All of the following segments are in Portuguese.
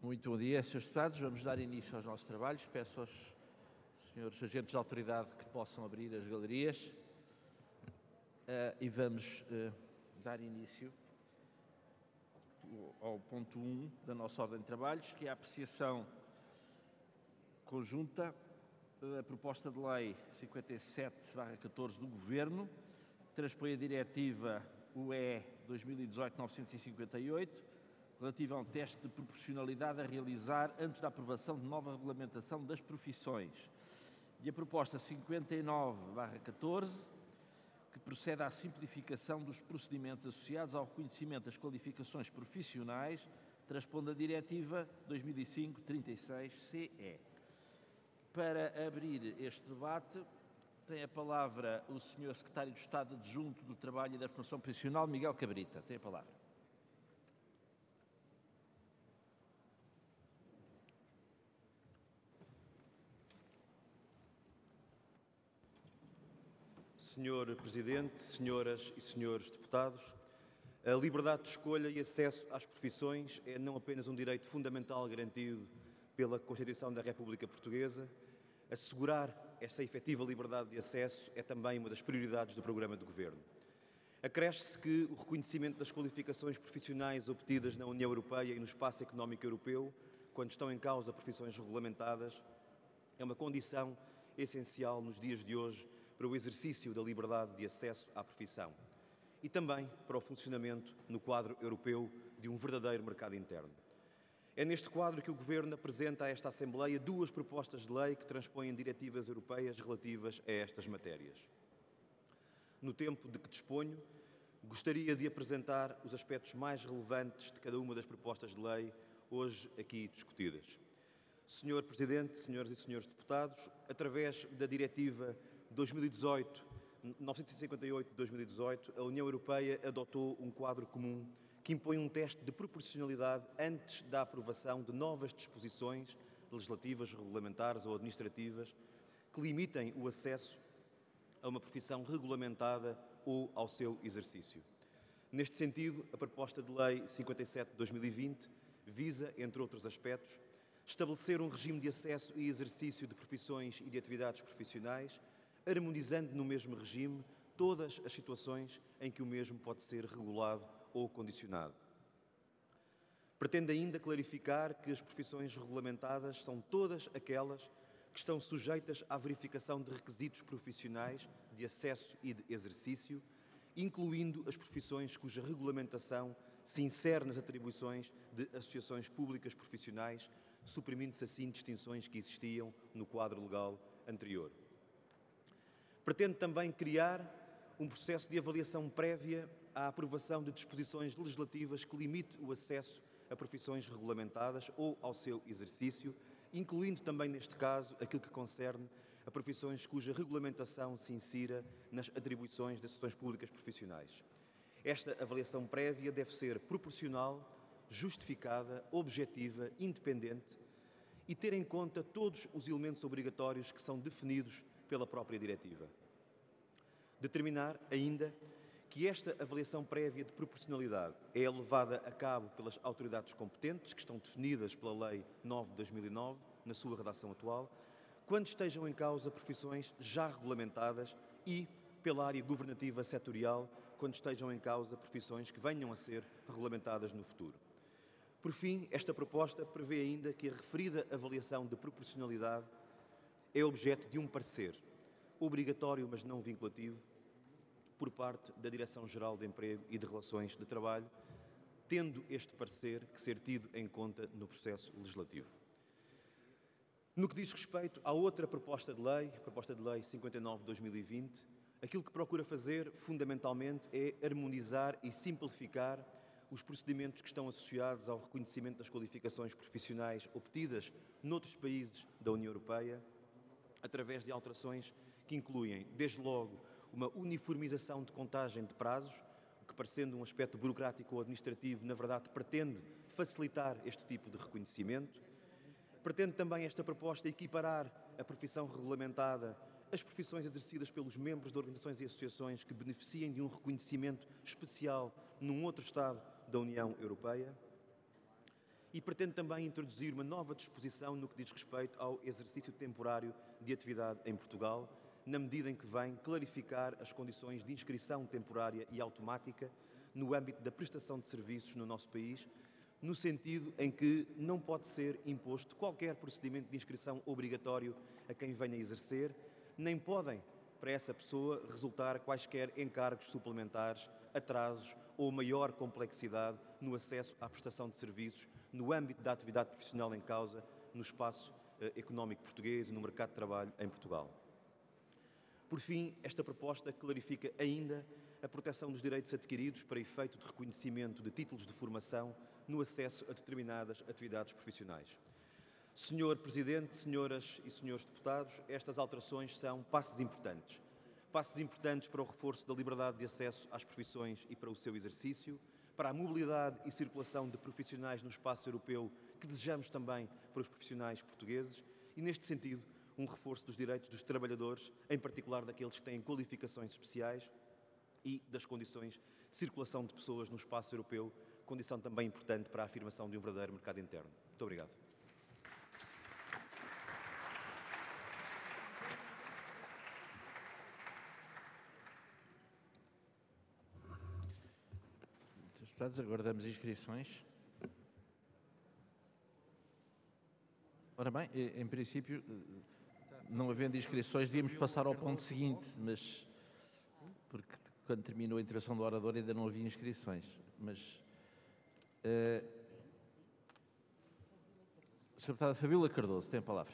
Muito bom dia, Srs. Deputados. Vamos dar início aos nossos trabalhos. Peço aos senhores agentes de autoridade que possam abrir as galerias e vamos dar início ao ponto 1 da nossa ordem de trabalhos, que é a apreciação conjunta da proposta de lei 57/14 do Governo, que transpõe a diretiva UE 2018/958, relativa a um teste de proporcionalidade a realizar antes da aprovação de nova regulamentação das profissões. E a proposta 59/14, que procede à simplificação dos procedimentos associados ao reconhecimento das qualificações profissionais, transpondo a diretiva 2005/36/CE. Para abrir este debate, tem a palavra o Sr. Secretário de Estado Adjunto do Trabalho e da Formação Profissional, Miguel Cabrita. Tem a palavra. Senhor Presidente, senhoras e senhores deputados, a liberdade de escolha e acesso às profissões é não apenas um direito fundamental garantido pela Constituição da República Portuguesa. Assegurar essa efetiva liberdade de acesso é também uma das prioridades do programa de Governo. Acresce-se que o reconhecimento das qualificações profissionais obtidas na União Europeia e no Espaço Económico Europeu, quando estão em causa profissões regulamentadas, é uma condição essencial nos dias de hoje para o exercício da liberdade de acesso à profissão e também para o funcionamento no quadro europeu de um verdadeiro mercado interno. É neste quadro que o Governo apresenta a esta Assembleia duas propostas de lei que transpõem diretivas europeias relativas a estas matérias. No tempo de que disponho, gostaria de apresentar os aspectos mais relevantes de cada uma das propostas de lei hoje aqui discutidas. Senhor Presidente, senhoras e senhores deputados, através da Diretiva 958 de 2018, a União Europeia adotou um quadro comum que impõe um teste de proporcionalidade antes da aprovação de novas disposições legislativas, regulamentares ou administrativas que limitem o acesso a uma profissão regulamentada ou ao seu exercício. Neste sentido, a proposta de Lei 57 de 2020 visa, entre outros aspectos, estabelecer um regime de acesso e exercício de profissões e de atividades profissionais, harmonizando no mesmo regime todas as situações em que o mesmo pode ser regulado ou condicionado. Pretende ainda clarificar que as profissões regulamentadas são todas aquelas que estão sujeitas à verificação de requisitos profissionais de acesso e de exercício, incluindo as profissões cuja regulamentação se insere nas atribuições de associações públicas profissionais, suprimindo-se assim distinções que existiam no quadro legal anterior. Pretende também criar um processo de avaliação prévia à aprovação de disposições legislativas que limite o acesso a profissões regulamentadas ou ao seu exercício, incluindo também, neste caso, aquilo que concerne a profissões cuja regulamentação se insira nas atribuições das associações públicas profissionais. Esta avaliação prévia deve ser proporcional, justificada, objetiva, independente e ter em conta todos os elementos obrigatórios que são definidos pela própria diretiva. Determinar ainda que esta avaliação prévia de proporcionalidade é levada a cabo pelas autoridades competentes, que estão definidas pela Lei 9 de 2009, na sua redação atual, quando estejam em causa profissões já regulamentadas e pela área governativa setorial, quando estejam em causa profissões que venham a ser regulamentadas no futuro. Por fim, esta proposta prevê ainda que a referida avaliação de proporcionalidade é objeto de um parecer, obrigatório mas não vinculativo, por parte da Direção-Geral de Emprego e de Relações de Trabalho, tendo este parecer que ser tido em conta no processo legislativo. No que diz respeito à outra proposta de lei, a proposta de lei 59 de 2020, aquilo que procura fazer, fundamentalmente, é harmonizar e simplificar os procedimentos que estão associados ao reconhecimento das qualificações profissionais obtidas noutros países da União Europeia, através de alterações que incluem, desde logo, uma uniformização de contagem de prazos, o que, parecendo um aspecto burocrático ou administrativo, na verdade pretende facilitar este tipo de reconhecimento. Pretende também esta proposta equiparar a profissão regulamentada às profissões exercidas pelos membros de organizações e associações que beneficiem de um reconhecimento especial num outro Estado da União Europeia. e pretende também introduzir uma nova disposição no que diz respeito ao exercício temporário de atividade em Portugal, na medida em que vem clarificar as condições de inscrição temporária e automática no âmbito da prestação de serviços no nosso país, no sentido em que não pode ser imposto qualquer procedimento de inscrição obrigatório a quem venha exercer, nem podem, para essa pessoa, resultar quaisquer encargos suplementares, atrasos ou maior complexidade no acesso à prestação de serviços no âmbito da atividade profissional em causa, no espaço económico português e no mercado de trabalho em Portugal. Por fim, esta proposta clarifica ainda a proteção dos direitos adquiridos para efeito de reconhecimento de títulos de formação no acesso a determinadas atividades profissionais. Senhor Presidente, senhoras e senhores deputados, estas alterações são passos importantes. Passos importantes para o reforço da liberdade de acesso às profissões e para o seu exercício, para a mobilidade e circulação de profissionais no espaço europeu que desejamos também para os profissionais portugueses e, neste sentido, um reforço dos direitos dos trabalhadores, em particular daqueles que têm qualificações especiais e das condições de circulação de pessoas no espaço europeu, condição também importante para a afirmação de um verdadeiro mercado interno. Muito obrigado. Deputados, aguardamos inscrições. Ora bem, em princípio, não havendo inscrições, devíamos passar ao ponto seguinte, mas porque quando terminou a intervenção do orador ainda não havia inscrições. Mas, Sra. Deputada Fabíola Cardoso, tem a palavra.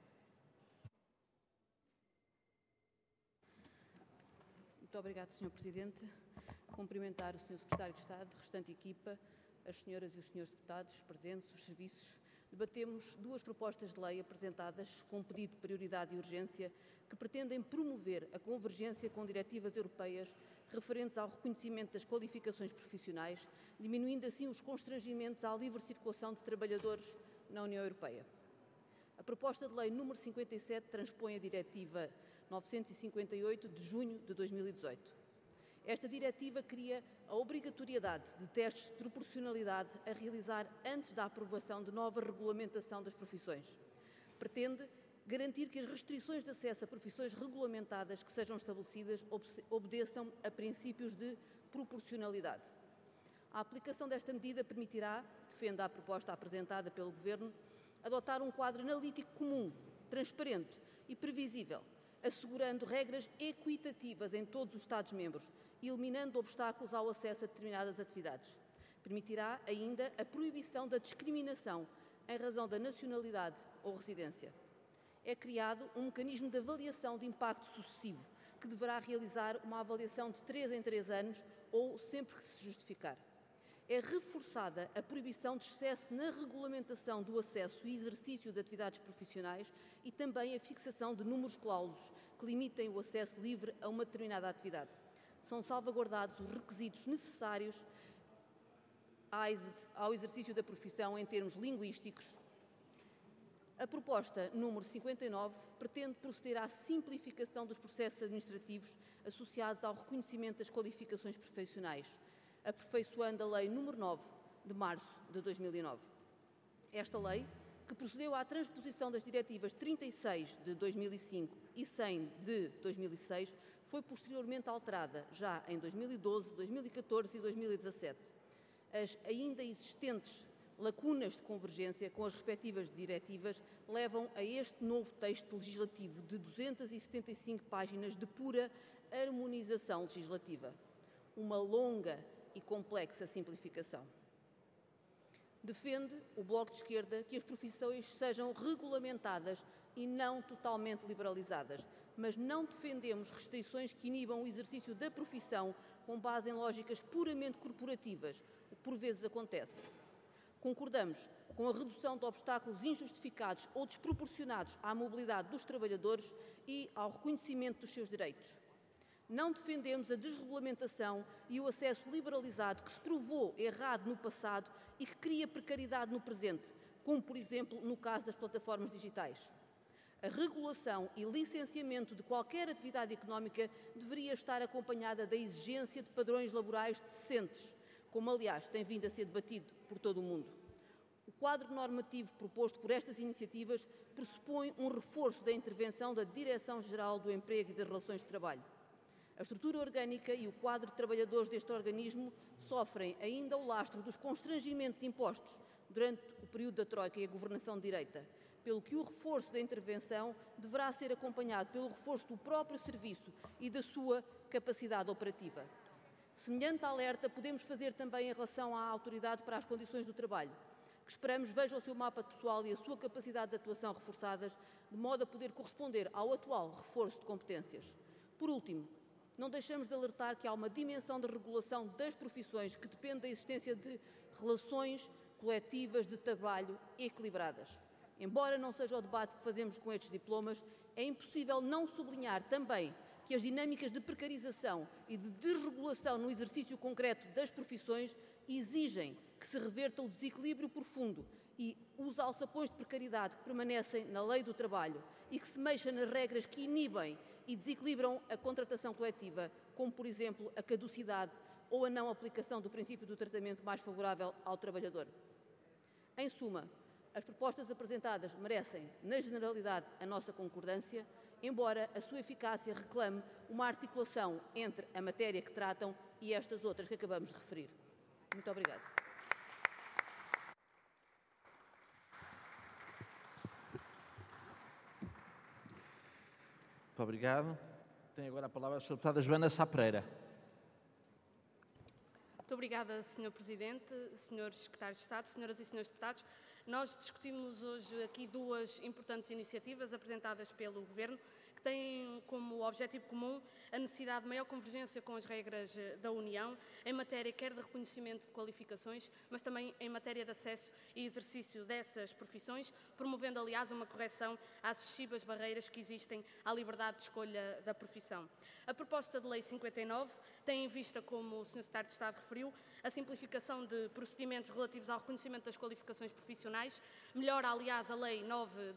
Muito obrigado, Sr. Presidente. Cumprimentar o Sr. Secretário de Estado, restante equipa, as senhoras e os senhores deputados presentes, os serviços. Debatemos duas propostas de lei apresentadas com pedido de prioridade e urgência que pretendem promover a convergência com diretivas europeias referentes ao reconhecimento das qualificações profissionais, diminuindo assim os constrangimentos à livre circulação de trabalhadores na União Europeia. A proposta de lei número 57 transpõe a Diretiva 958 de junho de 2018. Esta diretiva cria a obrigatoriedade de testes de proporcionalidade a realizar antes da aprovação de nova regulamentação das profissões. Pretende garantir que as restrições de acesso a profissões regulamentadas que sejam estabelecidas obedeçam a princípios de proporcionalidade. A aplicação desta medida permitirá, defende a proposta apresentada pelo Governo, adotar um quadro analítico comum, transparente e previsível, assegurando regras equitativas em todos os Estados-membros, eliminando obstáculos ao acesso a determinadas atividades. Permitirá ainda a proibição da discriminação em razão da nacionalidade ou residência. É criado um mecanismo de avaliação de impacto sucessivo, que deverá realizar uma avaliação de 3 em 3 anos ou sempre que se justificar. É reforçada a proibição de excesso na regulamentação do acesso e exercício de atividades profissionais e também a fixação de números clausos que limitem o acesso livre a uma determinada atividade. São salvaguardados os requisitos necessários ao exercício da profissão em termos linguísticos. A proposta número 59 pretende proceder à simplificação dos processos administrativos associados ao reconhecimento das qualificações profissionais, aperfeiçoando a Lei número 9 de março de 2009. Esta lei, que procedeu à transposição das diretivas 36 de 2005 e 100 de 2006, foi posteriormente alterada, já em 2012, 2014 e 2017. As ainda existentes lacunas de convergência com as respectivas diretivas levam a este novo texto legislativo de 275 páginas de pura harmonização legislativa. Uma longa e complexa simplificação. Defende o Bloco de Esquerda que as profissões sejam regulamentadas e não totalmente liberalizadas, mas não defendemos restrições que inibam o exercício da profissão com base em lógicas puramente corporativas, o que por vezes acontece. Concordamos com a redução de obstáculos injustificados ou desproporcionados à mobilidade dos trabalhadores e ao reconhecimento dos seus direitos. Não defendemos a desregulamentação e o acesso liberalizado que se provou errado no passado e que cria precariedade no presente, como, por exemplo, no caso das plataformas digitais. A regulação e licenciamento de qualquer atividade económica deveria estar acompanhada da exigência de padrões laborais decentes, como, aliás, tem vindo a ser debatido por todo o mundo. O quadro normativo proposto por estas iniciativas pressupõe um reforço da intervenção da Direção-Geral do Emprego e das Relações de Trabalho. A estrutura orgânica e o quadro de trabalhadores deste organismo sofrem ainda o lastro dos constrangimentos impostos durante o período da Troika e a governação de direita, pelo que o reforço da intervenção deverá ser acompanhado pelo reforço do próprio serviço e da sua capacidade operativa. Semelhante alerta podemos fazer também em relação à Autoridade para as Condições do Trabalho, que esperamos veja o seu mapa pessoal e a sua capacidade de atuação reforçadas, de modo a poder corresponder ao atual reforço de competências. Por último, não deixamos de alertar que há uma dimensão de regulação das profissões que depende da existência de relações coletivas de trabalho equilibradas. Embora não seja o debate que fazemos com estes diplomas, é impossível não sublinhar também que as dinâmicas de precarização e de desregulação no exercício concreto das profissões exigem que se reverta o desequilíbrio profundo e os alçapões de precariedade que permanecem na lei do trabalho e que se mexam nas regras que inibem e desequilibram a contratação coletiva, como, por exemplo, a caducidade ou a não aplicação do princípio do tratamento mais favorável ao trabalhador. Em suma, as propostas apresentadas merecem, na generalidade, a nossa concordância, embora a sua eficácia reclame uma articulação entre a matéria que tratam e estas outras que acabamos de referir. Muito obrigada. Muito obrigado. Tem agora a palavra a Sra. Deputada Joana Sá Pereira. Muito obrigada, Sr. Presidente, Srs. Secretários de Estado, Senhoras e Senhores Deputados. Nós discutimos hoje aqui duas importantes iniciativas apresentadas pelo Governo, que têm como objetivo comum a necessidade de maior convergência com as regras da União, em matéria quer de reconhecimento de qualificações, mas também em matéria de acesso e exercício dessas profissões, promovendo, aliás, uma correção às excessivas barreiras que existem à liberdade de escolha da profissão. A proposta de Lei 59 tem em vista, como o Sr. Secretário de Estado referiu, a simplificação de procedimentos relativos ao reconhecimento das qualificações profissionais, melhora, aliás, a Lei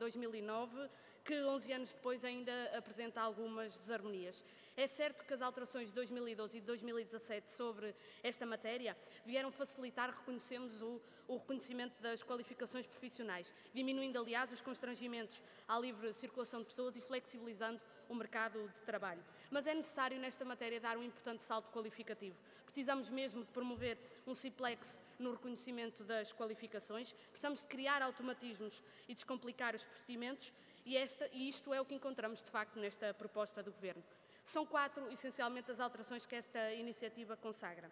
9/2009, que 11 anos depois ainda apresenta algumas desarmonias. É certo que as alterações de 2012 e de 2017 sobre esta matéria vieram facilitar, reconhecemos, o reconhecimento das qualificações profissionais, diminuindo, aliás, os constrangimentos à livre circulação de pessoas e flexibilizando o mercado de trabalho. Mas é necessário, nesta matéria, dar um importante salto qualificativo. Precisamos mesmo de promover um simplex no reconhecimento das qualificações, precisamos de criar automatismos e descomplicar os procedimentos, e isto é o que encontramos, de facto, nesta proposta do Governo. São 4, essencialmente, as alterações que esta iniciativa consagra.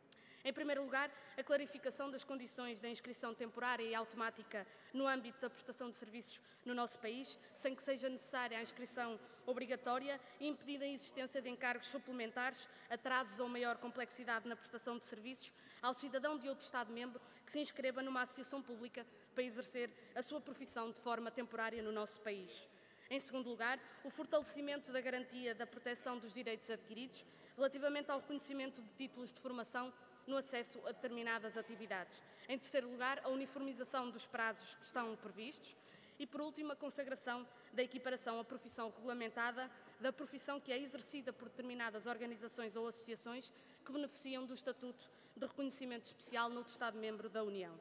Em primeiro lugar, a clarificação das condições da inscrição temporária e automática no âmbito da prestação de serviços no nosso país, sem que seja necessária a inscrição obrigatória e impedida a existência de encargos suplementares, atrasos ou maior complexidade na prestação de serviços ao cidadão de outro Estado-membro que se inscreva numa associação pública para exercer a sua profissão de forma temporária no nosso país. Em segundo lugar, o fortalecimento da garantia da proteção dos direitos adquiridos relativamente ao reconhecimento de títulos de formação no acesso a determinadas atividades. Em terceiro lugar, a uniformização dos prazos que estão previstos. E, por último, a consagração da equiparação à profissão regulamentada da profissão que é exercida por determinadas organizações ou associações que beneficiam do Estatuto de Reconhecimento Especial noutro Estado-membro da União.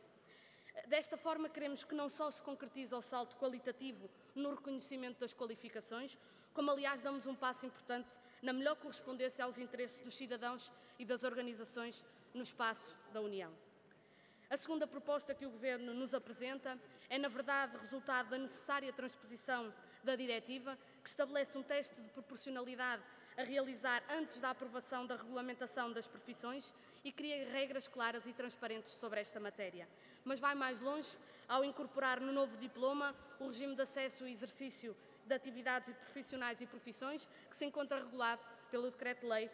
Desta forma, queremos que não só se concretize o salto qualitativo no reconhecimento das qualificações, como, aliás, damos um passo importante na melhor correspondência aos interesses dos cidadãos e das organizações no espaço da União. A segunda proposta que o Governo nos apresenta é, na verdade, resultado da necessária transposição da diretiva, que estabelece um teste de proporcionalidade a realizar antes da aprovação da regulamentação das profissões e cria regras claras e transparentes sobre esta matéria. Mas vai mais longe ao incorporar no novo diploma o regime de acesso e exercício de atividades profissionais e profissões que se encontra regulado pelo Decreto-Lei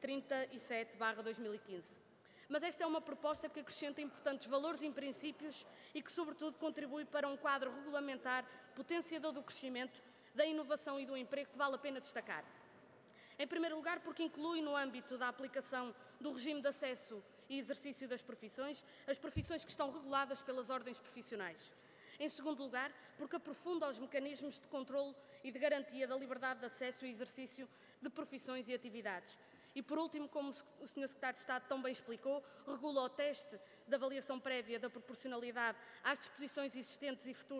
37/2015. Mas esta é uma proposta que acrescenta importantes valores e princípios e que, sobretudo, contribui para um quadro regulamentar potenciador do crescimento, da inovação e do emprego que vale a pena destacar. Em primeiro lugar, porque inclui no âmbito da aplicação do regime de acesso e exercício das profissões, as profissões que estão reguladas pelas ordens profissionais. Em segundo lugar, porque aprofunda os mecanismos de controlo e de garantia da liberdade de acesso e exercício de profissões e atividades. E, por último, como o Sr. Secretário de Estado tão bem explicou, regula o teste de avaliação prévia da proporcionalidade às disposições existentes e futuras